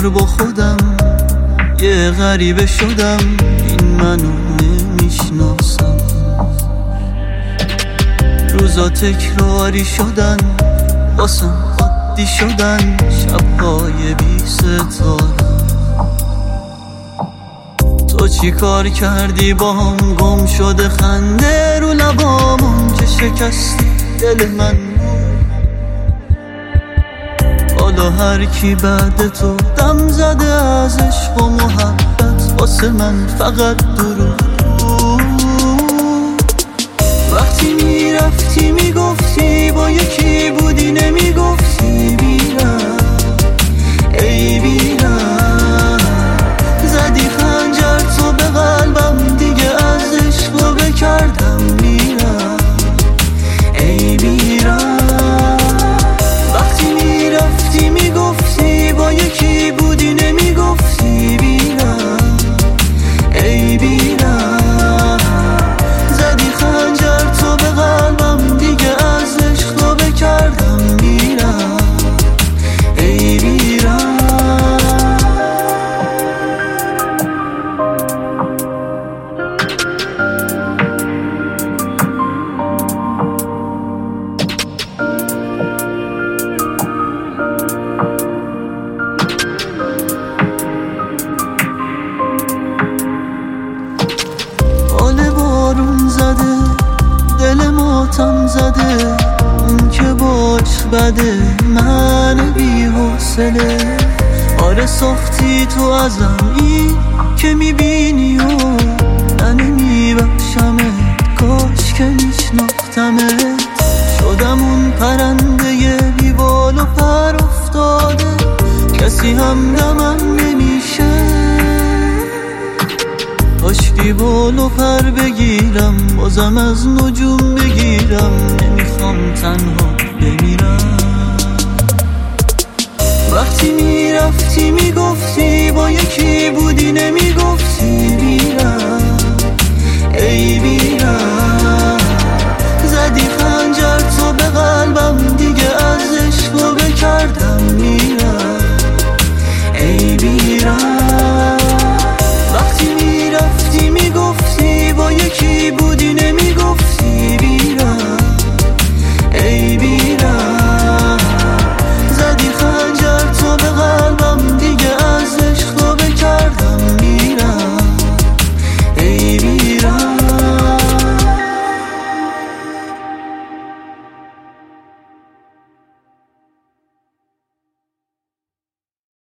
بار با خودم یه غریبه شدم، این منو نمیشناسم. روزا تکراری شدن واسم عادی شدن، شبهای بی ستاره. تو چی کار کردی با هم؟ گم شده خنده رو لبامون که شکستی دل من. حالا هر کی بعد تو دم زده از عشق و محبت، واسه من فقط دروغ. وقتی میرفتی میگفتی با یکی بودی، نمیگفتی میرم ای میرم. زدی خنجر تو به قلبم، دیگه از عشق رو بکردم میرم ای میرم. وقتی میرفتی میگفتی با یکی بودی، نمیگفتی میرم ای میرم. زدی خنجر تو به قلبم، دیگه از عشق رو بکردم میرم ای میرم. حال بارون زده، دل ماتم زده، اون که باش بده من بی حوصله. آره ساختی تو ازم این که میبینی و من نمیبخشمت، کاش که میشناختمت. شدم اون پرنده بی بال و پر افتاده، کسی همدمم نمیشه. کاشکی بال و پر بگیرم، بازم از نجوم بگیرم، نمیخوام تنها بمیرم. وقتی میرفتی میگفتی با یکی بودی، نمیگفتی میرم ای